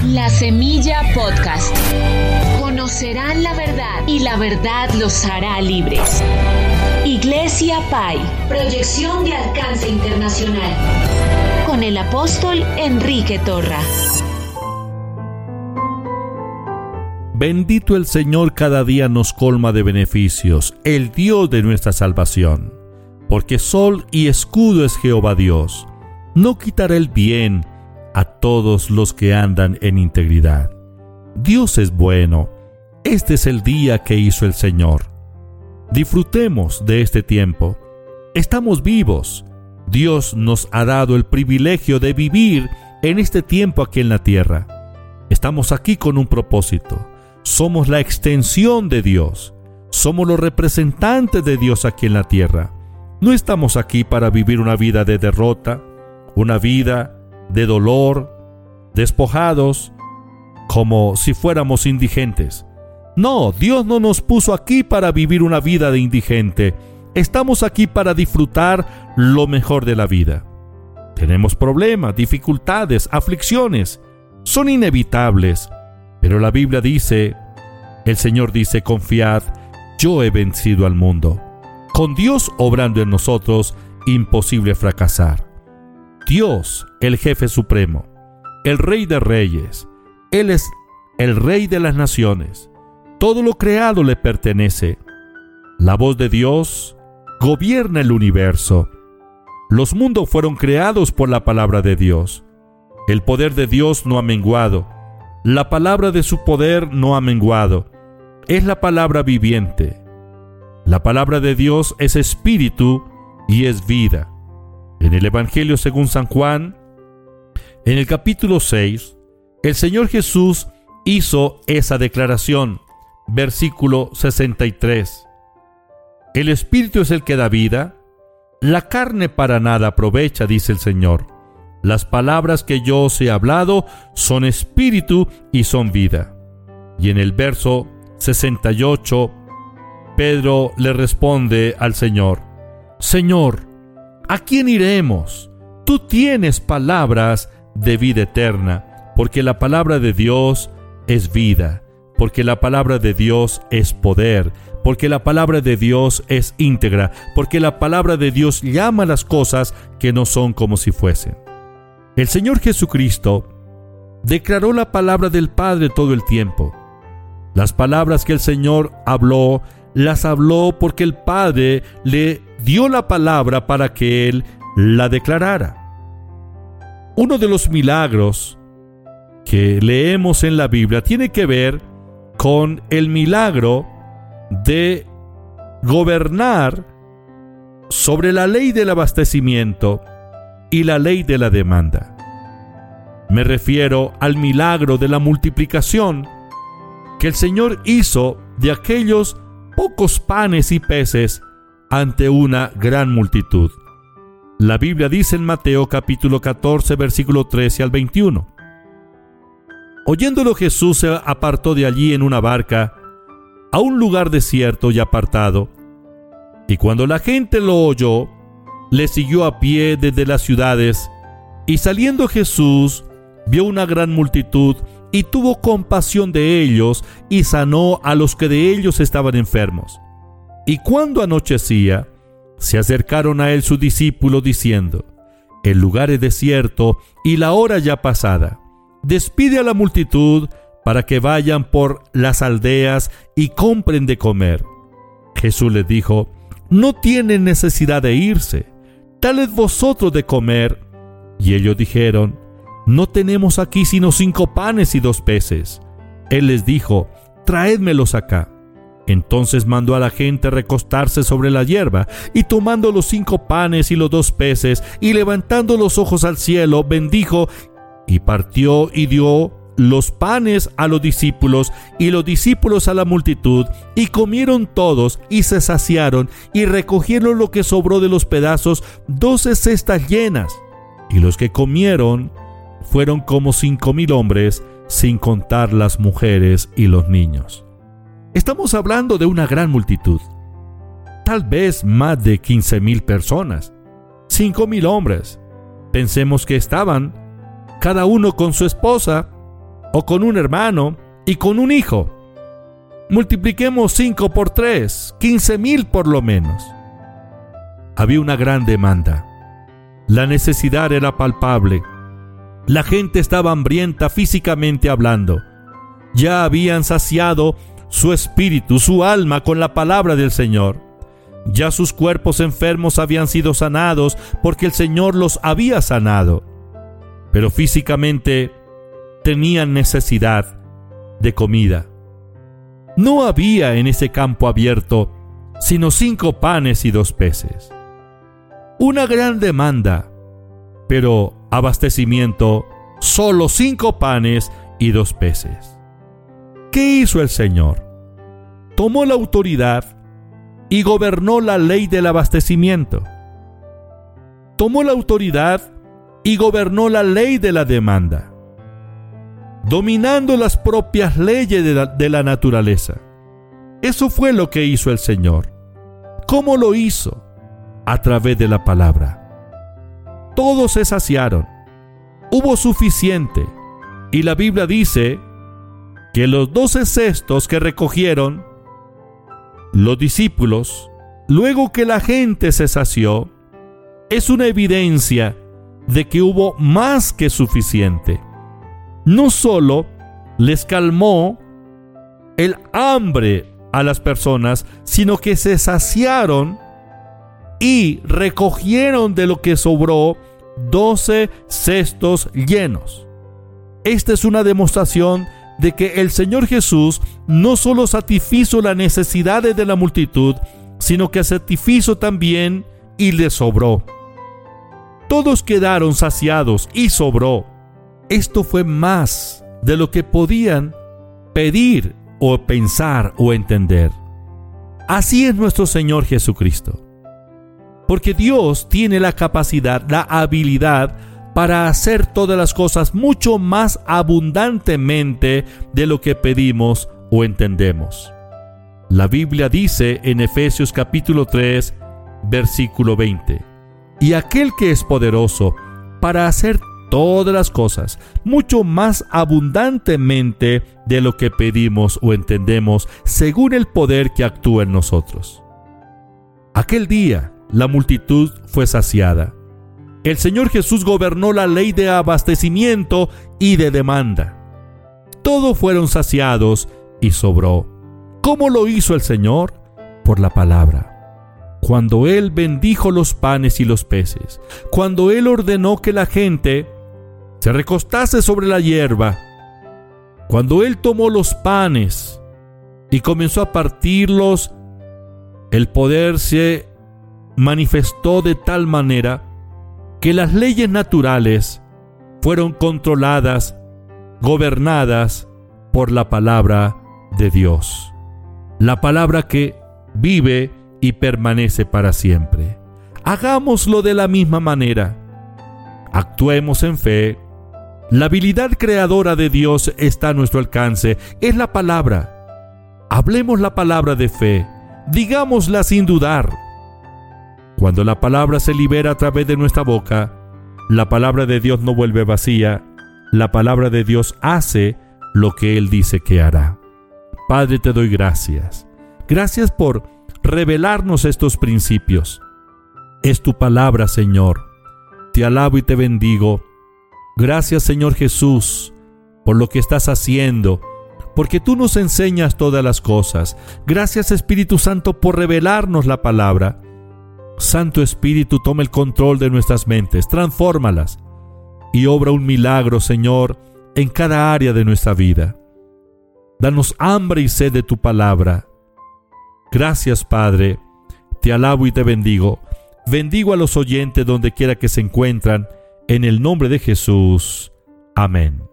La Semilla Podcast. Conocerán la verdad y la verdad los hará libres. Iglesia Pai, proyección de alcance internacional. Con el apóstol Enrique Torra. Bendito el Señor, cada día nos colma de beneficios, el Dios de nuestra salvación. Porque sol y escudo es Jehová Dios. No quitará el bien a todos los que andan en integridad. Dios es bueno. Este es el día que hizo el Señor. Disfrutemos de este tiempo. Estamos vivos. Dios nos ha dado el privilegio de vivir en este tiempo aquí en la tierra. Estamos aquí con un propósito. Somos la extensión de Dios. Somos los representantes de Dios aquí en la tierra. No estamos aquí para vivir una vida de derrota, una vida de dolor, despojados, como si fuéramos indigentes. No, Dios no nos puso aquí para vivir una vida de indigente. Estamos aquí para disfrutar lo mejor de la vida. Tenemos problemas, dificultades, aflicciones. Son inevitables. Pero la Biblia dice, el Señor dice, confiad, yo he vencido al mundo. Con Dios obrando en nosotros, imposible fracasar. Dios, el jefe supremo, el Rey de Reyes, Él es el Rey de las naciones. Todo lo creado le pertenece. La voz de Dios gobierna el universo. Los mundos fueron creados por la palabra de Dios. El poder de Dios no ha menguado. La palabra de su poder no ha menguado. Es la palabra viviente. La palabra de Dios es espíritu y es vida. En el Evangelio según San Juan, en el capítulo 6, el Señor Jesús hizo esa declaración. Versículo 63. El espíritu es el que da vida. La carne para nada aprovecha, dice el Señor. Las palabras que yo os he hablado son espíritu y son vida. Y en el verso 68, Pedro le responde al Señor: Señor, ¿a quién iremos? Tú tienes palabras de vida eterna, porque la palabra de Dios es vida, porque la palabra de Dios es poder, porque la palabra de Dios es íntegra, porque la palabra de Dios llama las cosas que no son como si fuesen. El Señor Jesucristo declaró la palabra del Padre todo el tiempo. Las palabras que el Señor habló, las habló porque el Padre le dio la palabra para que Él la declarara. Uno de los milagros que leemos en la Biblia tiene que ver con el milagro de gobernar sobre la ley del abastecimiento y la ley de la demanda. Me refiero al milagro de la multiplicación que el Señor hizo de aquellos pocos panes y peces ante una gran multitud. La Biblia dice en Mateo capítulo 14, versículo 13 al 21. Oyéndolo, Jesús se apartó de allí en una barca a un lugar desierto y apartado. Y cuando la gente lo oyó, le siguió a pie desde las ciudades. Y saliendo Jesús, vio una gran multitud y tuvo compasión de ellos y sanó a los que de ellos estaban enfermos. Y cuando anochecía, se acercaron a él sus discípulos diciendo: El lugar es desierto y la hora ya pasada. Despide a la multitud para que vayan por las aldeas y compren de comer. Jesús les dijo: No tienen necesidad de irse, dadles vosotros de comer. Y ellos dijeron: No tenemos aquí sino 5 panes y 2 peces. Él les dijo: Traédmelos acá. Entonces mandó a la gente recostarse sobre la hierba, y tomando los 5 panes y los 2 peces, y levantando los ojos al cielo, bendijo, y partió y dio los panes a los discípulos, y los discípulos a la multitud, y comieron todos, y se saciaron, y recogieron lo que sobró de los pedazos, 12 cestas llenas. Y los que comieron fueron como 5,000 hombres, sin contar las mujeres y los niños. Estamos hablando de una gran multitud, tal vez más de 15,000 personas, 5,000 hombres. Pensemos que estaban cada uno con su esposa o con un hermano y con un hijo. Multipliquemos 5 por 3, 15,000 por lo menos. Había una gran demanda. La necesidad era palpable. La gente estaba hambrienta físicamente hablando. Ya habían saciado su espíritu, su alma con la palabra del Señor. Ya sus cuerpos enfermos habían sido sanados porque el Señor los había sanado. Pero físicamente tenían necesidad de comida. No había en ese campo abierto sino 5 panes y 2 peces. Una gran demanda, pero abastecimiento, solo 5 panes y 2 peces. ¿Qué hizo el Señor? Tomó la autoridad y gobernó la ley del abastecimiento. Tomó la autoridad y gobernó la ley de la demanda, dominando las propias leyes de la naturaleza. Eso fue lo que hizo el Señor. ¿Cómo lo hizo? A través de la palabra. Todos se saciaron. Hubo suficiente. Y la Biblia dice que los 12 cestos que recogieron los discípulos, luego que la gente se sació, es una evidencia de que hubo más que suficiente. No solo les calmó el hambre a las personas, sino que se saciaron y recogieron de lo que sobró 12 cestos llenos. Esta es una demostración de que el Señor Jesús no solo satisfizo las necesidades de la multitud, sino que satisfizo también y les sobró. Todos quedaron saciados y sobró. Esto fue más de lo que podían pedir o pensar o entender. Así es nuestro Señor Jesucristo. Porque Dios tiene la capacidad, la habilidad para hacer todas las cosas mucho más abundantemente de lo que pedimos o entendemos. La Biblia dice en Efesios capítulo 3, versículo 20: y aquel que es poderoso para hacer todas las cosas mucho más abundantemente de lo que pedimos o entendemos, según el poder que actúa en nosotros. Aquel día la multitud fue saciada. El Señor Jesús gobernó la ley de abastecimiento y de demanda. Todos fueron saciados y sobró. ¿Cómo lo hizo el Señor? Por la palabra. Cuando Él bendijo los panes y los peces, cuando Él ordenó que la gente se recostase sobre la hierba, cuando Él tomó los panes y comenzó a partirlos, el poder se manifestó de tal manera que las leyes naturales fueron controladas, gobernadas por la palabra de Dios. La palabra que vive y permanece para siempre. Hagámoslo de la misma manera. Actuemos en fe. La habilidad creadora de Dios está a nuestro alcance. Es la palabra. Hablemos la palabra de fe. Digámosla sin dudar. Cuando la palabra se libera a través de nuestra boca, la palabra de Dios no vuelve vacía. La palabra de Dios hace lo que Él dice que hará. Padre, te doy gracias. Gracias por revelarnos estos principios. Es tu palabra, Señor. Te alabo y te bendigo. Gracias, Señor Jesús, por lo que estás haciendo, porque tú nos enseñas todas las cosas. Gracias, Espíritu Santo, por revelarnos la palabra. Santo Espíritu, toma el control de nuestras mentes, transfórmalas y obra un milagro, Señor, en cada área de nuestra vida. Danos hambre y sed de tu palabra. Gracias, Padre. Te alabo y te bendigo. Bendigo a los oyentes donde quiera que se encuentran. En el nombre de Jesús. Amén.